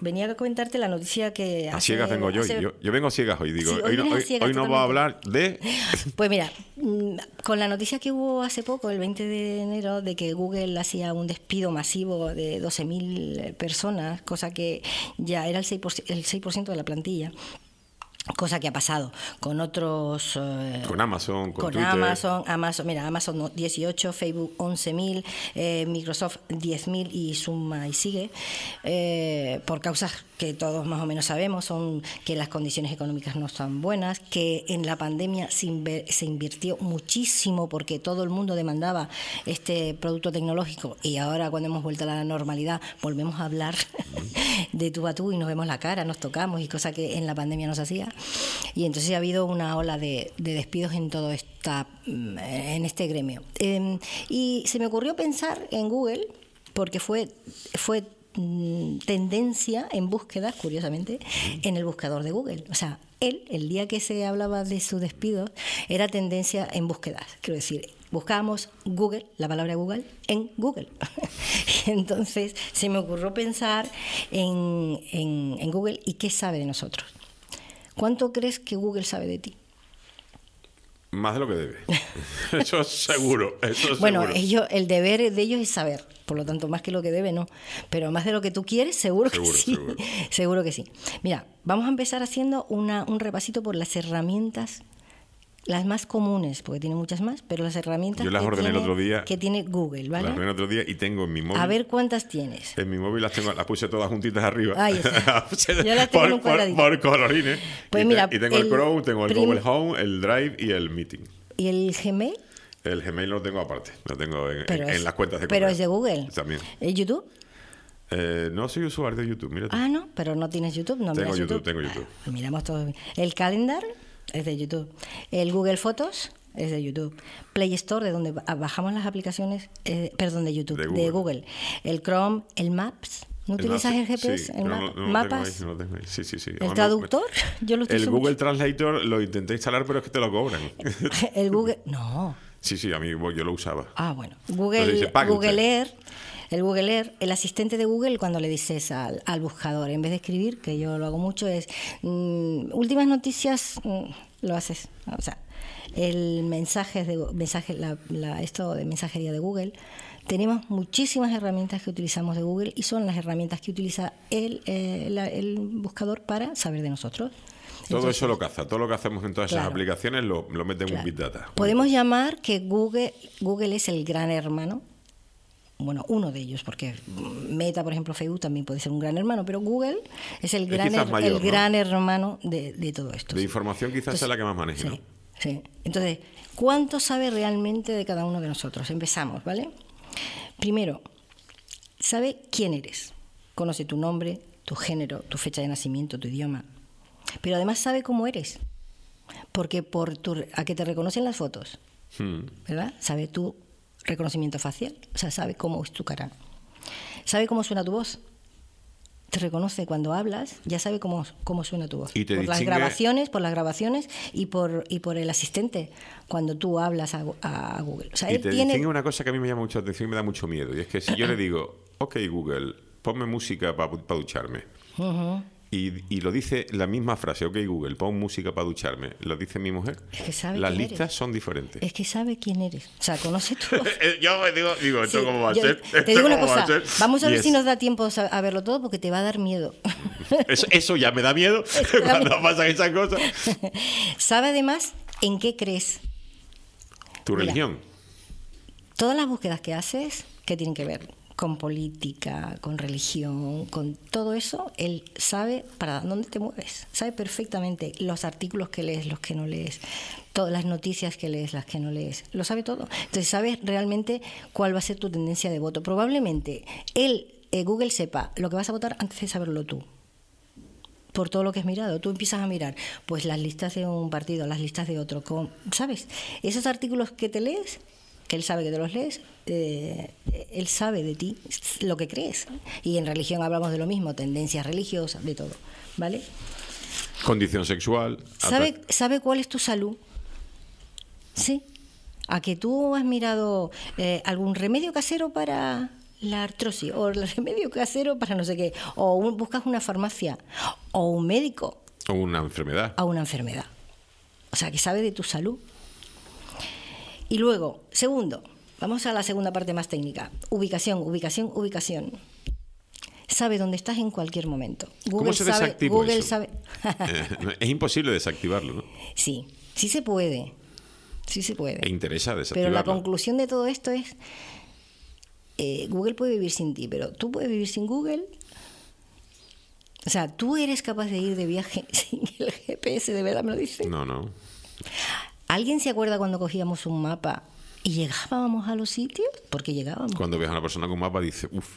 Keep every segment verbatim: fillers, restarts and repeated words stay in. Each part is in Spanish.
venía a comentarte la noticia que... A ciegas vengo yo, hace... yo. Yo vengo a ciegas hoy, digo. Sí, hoy, hoy, no, hoy, ciegas, hoy no voy a hablar de... Pues mira, con la noticia que hubo hace poco, el veinte de enero, de que Google hacía un despido masivo de doce mil personas, cosa que ya era el seis por ciento, el seis por ciento de la plantilla. Cosa que ha pasado con otros... Eh, con Amazon, con, con Twitter. Amazon, Amazon, mira, Amazon dieciocho, Facebook once mil, eh, Microsoft diez mil y suma y sigue, eh, por causas que todos más o menos sabemos, son que las condiciones económicas no están buenas, que en la pandemia se, inver, se invirtió muchísimo porque todo el mundo demandaba este producto tecnológico y ahora cuando hemos vuelto a la normalidad volvemos a hablar de tú a tú y nos vemos la cara, nos tocamos y cosa que en la pandemia no se hacía. Y entonces ha habido una ola de, de despidos en todo esta, en este gremio. Eh, y se me ocurrió pensar en Google, porque fue, fue mm, tendencia en búsquedas, curiosamente, en el buscador de Google. O sea, él, el día que se hablaba de su despido, era tendencia en búsquedas. Quiero decir, buscábamos Google, la palabra Google, en Google. Y entonces se me ocurrió pensar en, en, en Google y qué sabe de nosotros. ¿Cuánto crees que Google sabe de ti? Más de lo que debe. Eso es seguro. Eso es bueno, seguro. Ellos, el deber de ellos es saber. Por lo tanto, más que lo que debe, no. Pero más de lo que tú quieres, seguro, seguro que sí. Seguro. seguro que sí. Mira, vamos a empezar haciendo una, un repasito por las herramientas, las más comunes, porque tiene muchas más, pero las herramientas Yo las que, ordené tiene, el otro día, que tiene Google, ¿vale? Las ordené el otro día y tengo en mi móvil. A ver cuántas tienes. En mi móvil las tengo, las puse todas juntitas arriba. Ahí está. Yo las tengo por, en un cuadradito. Por, por colorines. Pues y, mira, te, y tengo el, el Chrome, tengo el Google Home, el Drive y el Meeting. ¿Y el Gmail? El Gmail lo tengo aparte, lo tengo en, en, es, en las cuentas de Pero correo. es de Google. También. ¿El YouTube? Eh, no soy usuario de YouTube, mira. Ah, no, pero no tienes YouTube. No tengo YouTube, YouTube, tengo YouTube. Ah, miramos todo. El Calendar es de YouTube. El Google Fotos es de YouTube. Play Store, de donde bajamos las aplicaciones, eh, perdón, de YouTube, de Google. de Google. El Chrome, el Maps. ¿No el utilizas el G P S? Sí, el no, mapa, no, no ¿Mapas? Tengo ahí, no tengo ahí. Sí, sí, sí. ¿El traductor? Me... Yo lo el Google mucho. Translator lo intenté instalar, pero es que te lo cobran. El Google... No. Sí, sí, a mí yo lo usaba. Ah, bueno. Google, dice, Google Air... El Google Air, el asistente de Google, cuando le dices al, al buscador, en vez de escribir, que yo lo hago mucho, es mmm, últimas noticias, mmm, lo haces. O sea, el mensaje de mensaje, la, la, esto de mensajería de Google, tenemos muchísimas herramientas que utilizamos de Google y son las herramientas que utiliza el, eh, la, el buscador para saber de nosotros. Todo Entonces, eso lo caza, todo lo que hacemos en todas claro, esas aplicaciones lo, lo mete en claro. un Big Data. Podemos llamar que Google, Google es el gran hermano. Bueno, uno de ellos, porque Meta, por ejemplo, Facebook también puede ser un gran hermano, pero Google es el gran, es mayor, el ¿no? gran hermano de, de todo esto. De ¿sí? información quizás Entonces, sea la que más maneje, sí, ¿no? Sí. Entonces, ¿cuánto sabe realmente de cada uno de nosotros? Empezamos, ¿vale? Primero, sabe quién eres. Conoce tu nombre, tu género, tu fecha de nacimiento, tu idioma. Pero además sabe cómo eres. Porque por tu, a que te reconocen las fotos, hmm. ¿verdad? Sabe tu reconocimiento facial, o sea, sabe cómo es tu cara. Sabe cómo suena tu voz. Te reconoce cuando hablas, ya sabe cómo, cómo suena tu voz. Y te por distingue... las grabaciones, por las grabaciones y por y por el asistente cuando tú hablas a, a Google. O sea, y él te tiene... distingue una cosa que a mí me llama mucho la atención y me da mucho miedo. Y es que si yo le digo, ok Google, ponme música para pa ducharme. Uh-huh. Y, y lo dice la misma frase, ok Google, pon música para ducharme, lo dice mi mujer. Es que sabe Las quién listas eres. Son diferentes. Es que sabe quién eres. O sea, conoce tu voz. Yo me digo, digo ¿esto sí, cómo va a yo, ser? Te digo una cosa, a vamos a ver yes. si nos da tiempo a verlo todo porque te va a dar miedo. Eso, eso ya me da miedo cuando pasan esas cosas. Sabe además en qué crees. Tu Mira, religión. Todas las búsquedas que haces, ¿qué tienen que ver? Con política, con religión, con todo eso, él sabe para dónde te mueves, sabe perfectamente los artículos que lees, los que no lees, todas las noticias que lees, las que no lees, lo sabe todo. Entonces sabe realmente cuál va a ser tu tendencia de voto. Probablemente él, eh, Google sepa lo que vas a votar antes de saberlo tú. Por todo lo que has mirado, tú empiezas a mirar pues las listas de un partido, las listas de otro, ¿sabes? Esos artículos que te lees, que él sabe que te los lees, eh, él sabe de ti lo que crees. Y en religión hablamos de lo mismo, tendencias religiosas, de todo, ¿vale? Condición sexual. ¿Sabe, sabe cuál es tu salud? Sí. ¿A que tú has mirado eh, algún remedio casero para la artrosis o el remedio casero para no sé qué, o un, buscas una farmacia o un médico. O una enfermedad. A una enfermedad. O sea, que sabe de tu salud. Y luego, segundo, vamos a la segunda parte más técnica. Ubicación, ubicación, ubicación. Sabe dónde estás en cualquier momento. Google ¿Cómo se sabe, desactiva Google eso? sabe. eh, es imposible desactivarlo, ¿no? Sí, sí se puede. Sí se puede. E interesa desactivarlo. Pero la conclusión de todo esto es, eh, Google puede vivir sin ti, pero tú puedes vivir sin Google. O sea, ¿tú eres capaz de ir de viaje sin el G P S? ¿De verdad me lo dices? No, no. ¿Alguien se acuerda cuando cogíamos un mapa y llegábamos a los sitios? Porque llegábamos. Cuando ves a una persona con mapa dice, uff,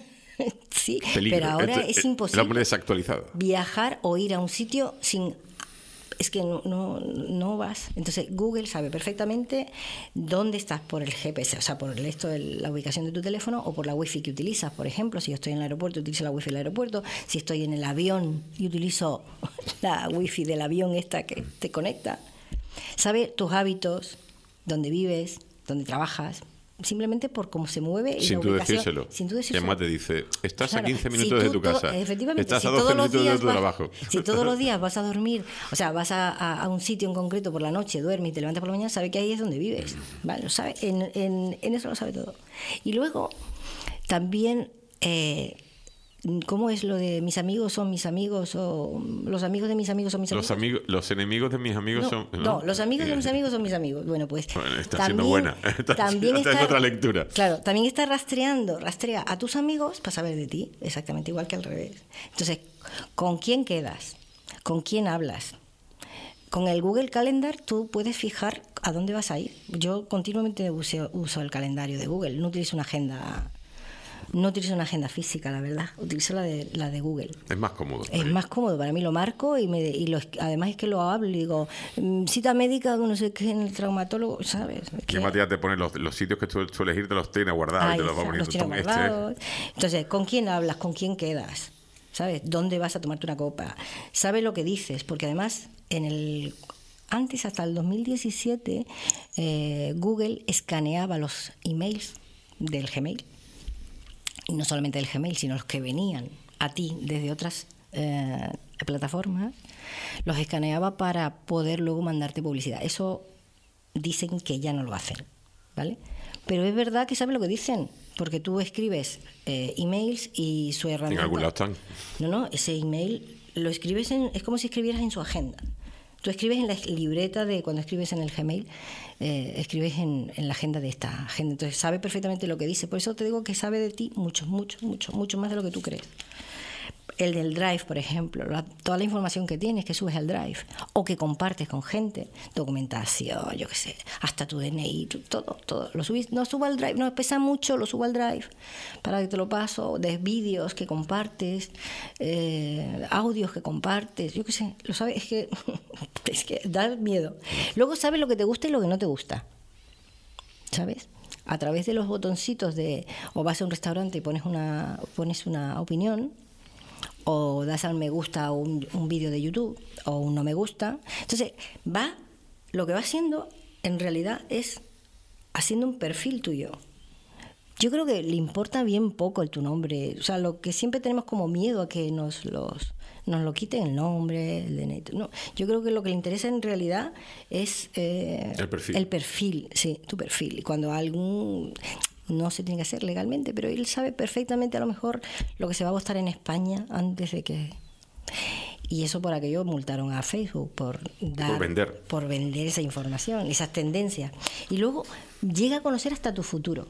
sí, peligro. pero ahora Este, es el imposible hombre desactualizado. viajar o ir a un sitio sin... Es que no, no, no vas. Entonces Google sabe perfectamente dónde estás por el G P S, o sea, por el esto de la ubicación de tu teléfono o por la wifi que utilizas. Por ejemplo, si yo estoy en el aeropuerto, utilizo la wifi del aeropuerto. Si estoy en el avión y utilizo la wifi del avión esta que te conecta. Sabe tus hábitos, dónde vives, dónde trabajas, simplemente por cómo se mueve y sin la tú ubicación. decírselo. Sin tú Y decírselo. además te dice, estás Claro, a quince si minutos tú de tu todo- casa. efectivamente, Estás si a doce todos los minutos de días tu vas- trabajo. Si todos los días vas a dormir, o sea, vas a, a- a un sitio en concreto por la noche, duermes y te levantas por la mañana, sabe que ahí es donde vives. ¿Vale? Lo sabe, en, en, en eso lo sabe todo. Y luego, también... Eh, ¿cómo es lo de mis amigos son mis amigos o los amigos de mis amigos son mis amigos? Los amigos, los enemigos de mis amigos No, son... no, los amigos de Eh, mis amigos son mis amigos. Bueno, pues Bueno, está también, siendo buena. Está también haciendo está, otra lectura. Claro, también está rastreando, rastrea a tus amigos para saber de ti, exactamente igual que al revés. Entonces, ¿con quién quedas? ¿Con quién hablas? Con el Google Calendar tú puedes fijar a dónde vas a ir. Yo continuamente uso, uso el calendario de Google, no utilizo una agenda... No utilizo una agenda física, la verdad. Utilizo la de, la de Google. Es más cómodo. Es más cómodo para mí, lo marco y, me, y lo, además es que lo hablo y digo, mm, cita médica, no sé qué, en el traumatólogo, ¿sabes? Es Que que- Matías te pone los, los sitios que tú sueles ir, te los tiene guardados Ahí y te los va está, poniendo. los tiene Toma, este. guardados. Entonces, ¿con quién hablas? ¿Con quién quedas? ¿Sabes? ¿Dónde vas a tomarte una copa? ¿Sabes lo que dices? Porque además, en el antes, hasta el dos mil diecisiete, eh, Google escaneaba los emails del Gmail. Y no solamente del Gmail, sino los que venían a ti desde otras eh, plataformas, los escaneaba para poder luego mandarte publicidad. Eso dicen que ya no lo hacen, ¿vale? Pero es verdad que saben lo que dicen, porque tú escribes eh, emails y su herramienta... En algún lado están. No, no, ese email lo escribes en... Es como si escribieras en su agenda. Tú escribes en la libreta de cuando escribes en el Gmail, eh, escribes en, en la agenda de esta agenda. Entonces sabe perfectamente lo que dice. Por eso te digo que sabe de ti mucho, mucho, mucho, mucho más de lo que tú crees. El del Drive, por ejemplo, la, toda la información que tienes, que subes al Drive, o que compartes con gente, documentación, yo qué sé, hasta tu D N I, tu- todo, todo. Lo subís, no subo al Drive, no pesa mucho, lo subo al Drive para que te lo paso, de vídeos que compartes, eh, audios que compartes, yo qué sé, lo sabes, es que, es que da miedo. Luego sabes lo que te gusta y lo que no te gusta, ¿sabes? A través de los botoncitos de, o vas a un restaurante y pones una, pones una opinión, o das al me gusta a un, un vídeo de YouTube o un no me gusta. Entonces, va, lo que va haciendo en realidad es haciendo un perfil tuyo. Yo creo que le importa bien poco el tu nombre. O sea, lo que siempre tenemos como miedo a que nos los nos lo quiten el nombre, el D N I. No, yo creo que lo que le interesa en realidad es eh, El perfil. el perfil, sí, tu perfil. Y cuando algún... No se tiene que hacer legalmente, pero él sabe perfectamente a lo mejor lo que se va a votar en España antes de que... Y eso por aquello multaron a Facebook por dar, Por vender. por vender esa información, esas tendencias. Y luego llega a conocer hasta tu futuro.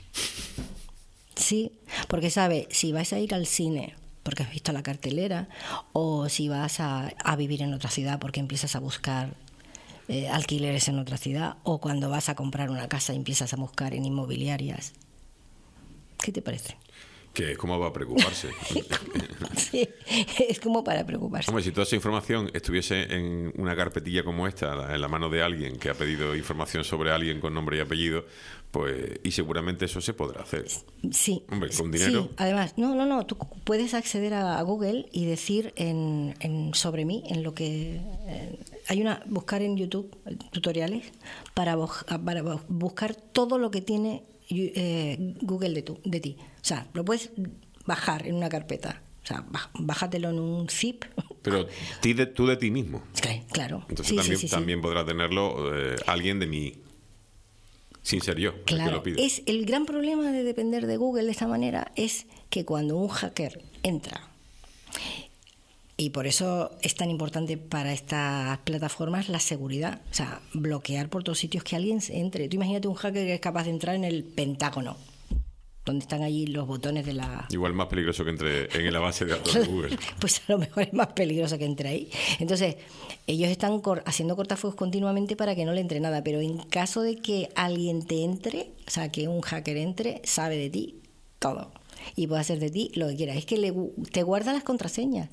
Sí, porque sabe si vas a ir al cine porque has visto la cartelera, o si vas a, a vivir en otra ciudad porque empiezas a buscar eh, alquileres en otra ciudad, o cuando vas a comprar una casa y empiezas a buscar en inmobiliarias. ¿Qué te parece? Que es como va a preocuparse. Sí, es como para preocuparse. Hombre, si toda esa información estuviese en una carpetilla como esta, en la mano de alguien que ha pedido información sobre alguien con nombre y apellido, pues, y seguramente eso se podrá hacer. Sí. Hombre, con dinero. Sí, además, no, no, no, tú puedes acceder a, a Google y decir en, en sobre mí, en lo que... eh, hay una, buscar en YouTube tutoriales para, boj- para buscar todo lo que tiene eh, Google de, tu, de ti. O sea, lo puedes bajar en una carpeta. O sea, bájatelo en un zip. Pero ti de, tú de ti mismo. Claro. Entonces sí, también, sí, sí, también sí. podrá tenerlo eh, alguien de mí, sin ser yo, el Claro. que lo pide. Es el gran problema de depender de Google de esta manera es que cuando un hacker entra, y por eso es tan importante para estas plataformas la seguridad, o sea, bloquear por todos sitios que alguien entre. Tú imagínate un hacker que es capaz de entrar en el Pentágono, donde están allí los botones de la... Igual más peligroso que entre en la base de datos de Google. Pues a lo mejor es más peligroso que entre ahí. Entonces, ellos están cor- haciendo cortafuegos continuamente para que no le entre nada, pero en caso de que alguien te entre, o sea, que un hacker entre, sabe de ti todo y puede hacer de ti lo que quiera. Es que le, te guarda las contraseñas.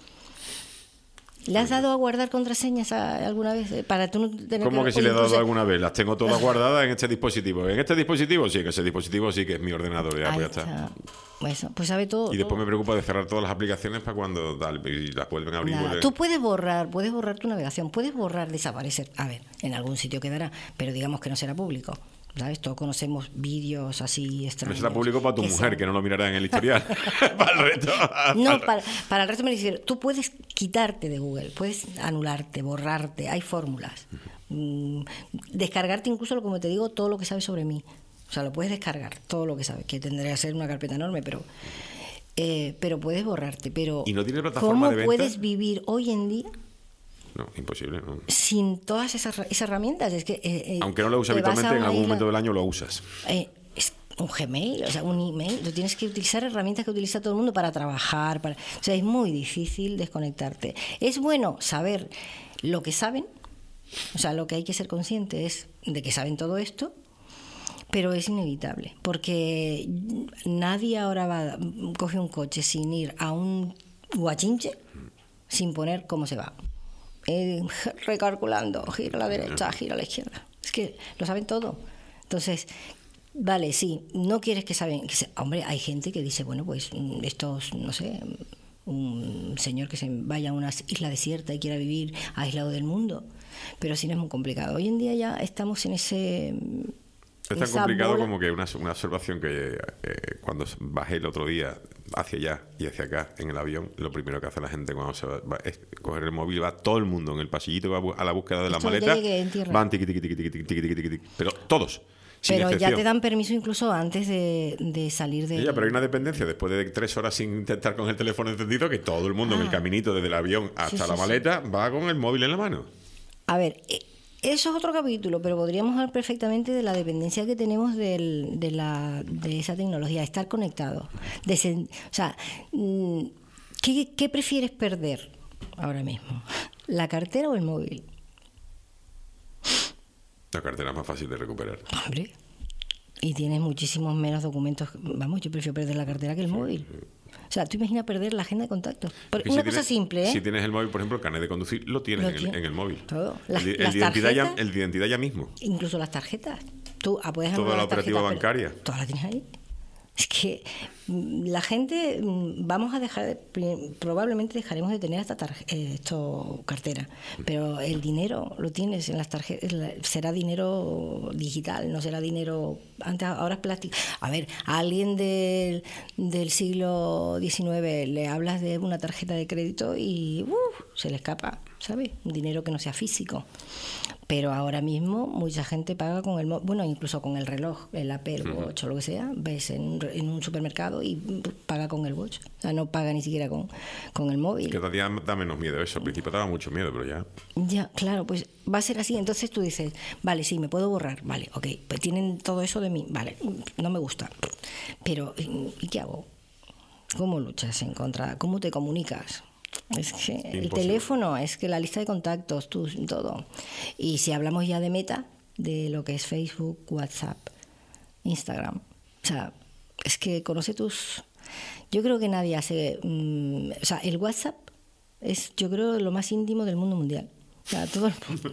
¿Le has dado a guardar contraseñas a, alguna vez? Para tú no tener ¿Cómo que o si le he dado incluso- alguna vez? Las tengo todas guardadas en este dispositivo. En este dispositivo sí, que ese dispositivo sí que es mi ordenador. Ya, Ahí pues ya está. está. Pues, pues sabe todo. Y después todo. me preocupa de cerrar todas las aplicaciones para cuando tal, y las vuelven a abrir. Nada. vuelven- Tú puedes borrar, puedes borrar tu navegación, puedes borrar, desaparecer. A ver, en algún sitio quedará, pero digamos que no será público. ¿Sabes? Todos conocemos vídeos así No extraños. será público para tu que mujer, son- que no lo mirará en el historial. Para el resto. No, para, para el resto me refiero, tú puedes quitarte de Google, puedes anularte, borrarte, hay fórmulas. Mm, descargarte incluso, como te digo, todo lo que sabes sobre mí. O sea, lo puedes descargar, todo lo que sabes, que tendría que ser una carpeta enorme, pero eh, pero puedes borrarte. Pero ¿Y no tiene plataforma ¿cómo de venta? puedes vivir hoy en día No, imposible. No. sin todas esas, esas herramientas? Es que, eh, eh, Aunque no lo uses te vas a habitualmente, en una algún isla- momento del año lo usas. eh, es un Gmail, o sea, un email. Tú tienes que utilizar herramientas que utiliza todo el mundo para trabajar. Para, o sea, es muy difícil desconectarte. Es bueno saber lo que saben, o sea, lo que hay que ser consciente es de que saben todo esto, pero es inevitable, porque nadie ahora va coge un coche sin ir a un guachinche sin poner cómo se va. Eh, recalculando, gira a la derecha, gira a la izquierda. Es que lo saben todo. Entonces, vale, sí, no quieres que saben... Que se, hombre, hay gente que dice, bueno, pues estos, no sé, un señor que se vaya a una isla desierta y quiera vivir aislado del mundo, pero sí no es muy complicado. Hoy en día ya estamos en ese... Es tan esa complicado bola. como que una, una observación que eh, cuando bajé el otro día hacia allá y hacia acá en el avión, lo primero que hace la gente cuando se va, va es coger el móvil, va todo el mundo en el pasillito que va bu- a la búsqueda de las Esto ya maletas, llegué en tierra. van tiqui, tiqui, tiqui, tiqui, tiqui, tiqui, tiqui, tiqui, pero todos, sin Pero ya excepción. te dan permiso incluso antes de, de salir de... Ya, pero hay una dependencia después de tres horas sin intentar con el teléfono encendido que todo el mundo en el Ah. caminito desde el avión hasta Sí, sí, la sí. maleta va con el móvil en la mano. A ver, eh, eso es otro capítulo, pero podríamos hablar perfectamente de la dependencia que tenemos del, de, la, de esa tecnología, estar conectado. De sen- o sea, mm, ¿qué, ¿qué prefieres perder ahora mismo? ¿La cartera o el móvil? La cartera es más fácil de recuperar. Hombre, y tienes muchísimos menos documentos. Vamos, yo prefiero perder la cartera que el móvil. O sea, tú imaginas perder la agenda de contactos. Por- Que una si cosa tienes- simple, ¿eh? Si tienes el móvil, por ejemplo, el carnet de conducir lo tienes Lo en, el, tiene- en el móvil. todo. Las- el, el las de identidad ya, tarjetas- el de identidad ya mismo. Incluso las tarjetas. Tú ah, puedes Toda anular la las operativa tarjetas, pero bancaria. Todas las tienes ahí. Es que mm, la gente, mm, vamos a dejar, de- pri- probablemente dejaremos de tener esta tarje- eh, esto cartera, pero el dinero lo tienes en las tarjetas, será dinero digital, no será dinero, antes ahora es plástico. A ver, a alguien del, del siglo diecinueve le hablas de una tarjeta de crédito y uf, se le escapa, ¿sabes? Un dinero que no sea físico. Pero ahora mismo mucha gente paga con el mo- bueno, incluso con el reloj, el Apple Watch o lo que sea, ves en un, re- en un supermercado y paga con el watch. O sea, no paga ni siquiera con, con el móvil. Cada día da menos miedo eso. Al principio daba mucho miedo, pero ya. Ya, claro, pues va a ser así. Entonces tú dices, vale, sí, me puedo borrar, vale, ok, pues tienen todo eso de mí, vale, no me gusta. Pero, ¿y qué hago? ¿Cómo luchas en contra? ¿Cómo te comunicas? Es que el Imposible. teléfono, es que la lista de contactos, tú, todo. Y si hablamos ya de Meta, de lo que es Facebook, WhatsApp, Instagram, o sea, es que conoce tus... Yo creo que nadie hace... mm, o sea, el WhatsApp es, yo creo, lo más íntimo del mundo mundial. O sea, todo el mundo...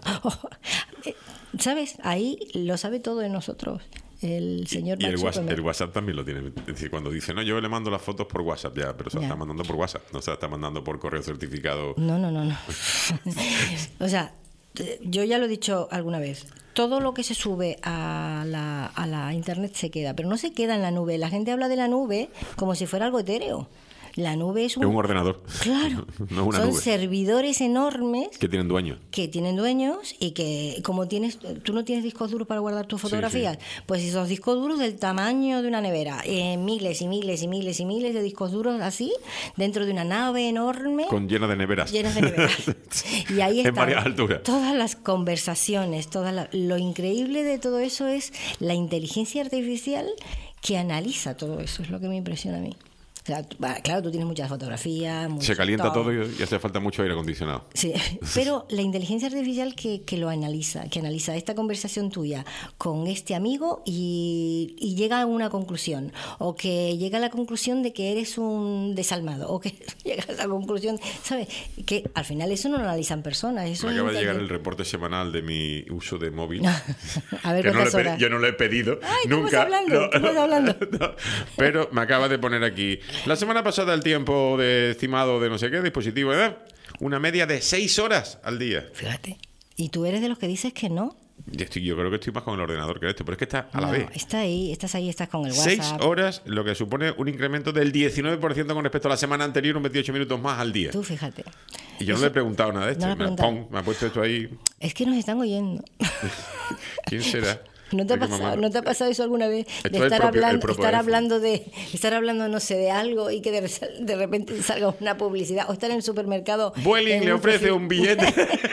¿Sabes? Ahí lo sabe todo de nosotros. El señor Y el Mark WhatsApp, Zuckerberg. el WhatsApp también lo tiene. Es decir, cuando dice, no, yo le mando las fotos por WhatsApp, ya, pero se las Ya. está mandando por WhatsApp, no se las está mandando por correo certificado. No, no, no, no. O sea, yo ya lo he dicho alguna vez, todo lo que se sube a la, a la internet se queda, pero no se queda en la nube. La gente habla de la nube como si fuera algo etéreo. La nube es un, es un ordenador. Claro. No es una Son nube. servidores enormes. Que tienen dueños. Que tienen dueños y que, como tienes, tú no tienes discos duros para guardar tus fotografías, sí, sí. Pues esos discos duros del tamaño de una nevera, eh, miles y miles y miles y miles de discos duros así, dentro de una nave enorme. Con llena de neveras. Llenas de neveras. Y ahí están en varias alturas. Todas las conversaciones, toda la, lo increíble de todo eso es la inteligencia artificial que analiza todo eso, es lo que me impresiona a mí. O sea, claro, tú tienes muchas fotografías. Mucho, se calienta todo, todo y hace falta mucho aire acondicionado. Sí, pero la inteligencia artificial que, que lo analiza, que analiza esta conversación tuya con este amigo y, y llega a una conclusión, o que llega a la conclusión de que eres un desalmado, o que llega a la conclusión, ¿sabes? Que al final eso no lo analizan personas. Eso Me acaba es de llegar el reporte semanal de mi uso de móvil. A ver, que no le horas. Yo no lo he pedido. Ay, nunca. ¿cómo estás hablando? No, ¿Cómo estás hablando? No, pero me acaba de poner aquí. La semana pasada el tiempo de estimado de no sé qué dispositivo era una media de seis horas al día. Fíjate. ¿Y tú eres de los que dices que no? Yo, estoy, yo creo que estoy más con el ordenador que este, pero es que está a la no, vez. Está ahí, estás ahí, estás con el WhatsApp. Seis horas, lo que supone un incremento del diecinueve por ciento con respecto a la semana anterior, un veintiocho minutos más al día. Tú fíjate. Y yo Eso, no le he preguntado nada de esto. No me, pon, me ha puesto esto ahí. Es que nos están oyendo. ¿Quién será? ¿No te, ha pasado, ¿No te ha pasado eso alguna vez? Esto de estar, propio, hablando, estar hablando de estar hablando no sé de algo y que de, de repente salga una publicidad, o estar en el supermercado. Vueling le ofrece un billete.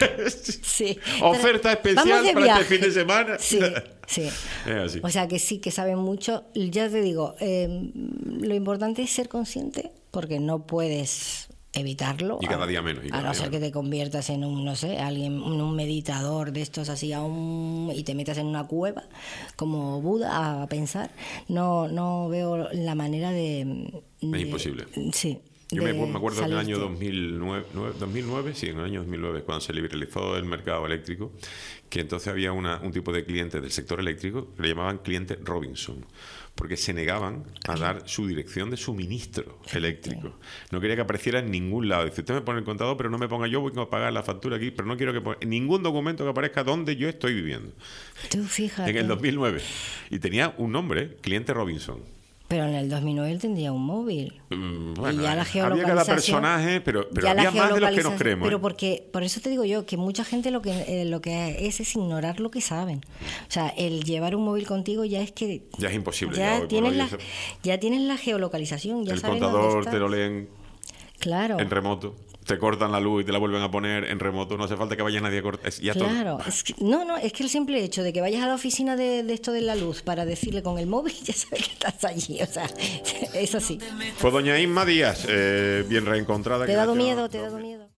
Sí. Oferta especial para viaje. Este fin de semana. Sí, sí. Es así. O sea que sí, que saben mucho. Ya te digo, eh, lo importante es ser consciente, porque no puedes evitarlo. Y cada día menos. Y cada a no ser que te conviertas en un, no sé, alguien, un meditador de estos así a un, y te metas en una cueva como Buda a pensar. No, no veo la manera de. de es imposible. Sí. Yo me, me acuerdo salirte. en el año dos mil nueve, dos mil nueve, sí, en el año dos mil nueve, cuando se liberalizó el mercado eléctrico, que entonces había una, un tipo de cliente del sector eléctrico que le llamaban cliente Robinson, porque se negaban a dar su dirección de suministro eléctrico. No quería que apareciera en ningún lado. Dice, usted me pone el contador, pero no me ponga yo, voy a pagar la factura aquí, pero no quiero que ponga ningún documento que aparezca donde yo estoy viviendo. Tú fíjate. En el dos mil nueve. Y tenía un nombre, cliente Robinson. Pero en el dos mil nueve él tendría un móvil. Mm, bueno, y ya la había cada personaje, pero, pero había más de los que nos creemos. Pero ¿eh? porque, por eso te digo yo, que mucha gente lo que eh, lo que es es ignorar lo que saben. O sea, el llevar un móvil contigo ya es que... Ya es imposible. Ya, ya, tienes, la, eso. ya tienes la geolocalización. Ya el saben contador dónde te lo leen claro. en remoto. Te cortan la luz y te la vuelven a poner en remoto. No hace falta que vaya nadie a cortar. Ya claro. todo. Es que, no, no, es que el simple hecho de que vayas a la oficina de, de esto de la luz para decirle con el móvil, ya sabes que estás allí. O sea, es así. Pues doña Inma Díaz, eh, bien reencontrada. Te he dado miedo, te he dado miedo.